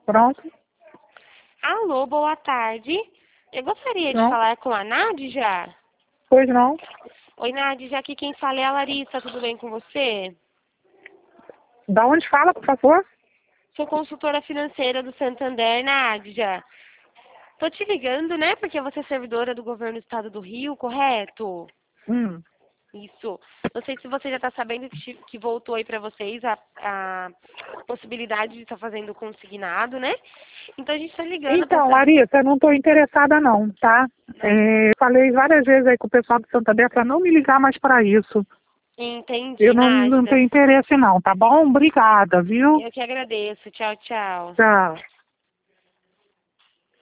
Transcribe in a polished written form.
Pronto. Alô, boa tarde. Eu gostaria de Não? falar com a Nádja. Pois não? Oi, Nádja, aqui quem fala é a Larissa, tudo bem com você? Da onde fala, por favor? Sou consultora financeira do Santander, Nádja. Tô te ligando, né, porque você é servidora do governo do estado do Rio, correto? Hum. Isso. Não sei se você já está sabendo que voltou aí para vocês a possibilidade de estar fazendo consignado, né? Então a gente está ligando para Então, saber. Larissa, eu não estou interessada não, tá? Falei várias vezes aí com o pessoal do Santander para não me ligar mais para isso. Eu Entendi, não Nádia. tenho interesse não, tá bom? Obrigada, viu? Eu que agradeço. Tchau, tchau. Tchau.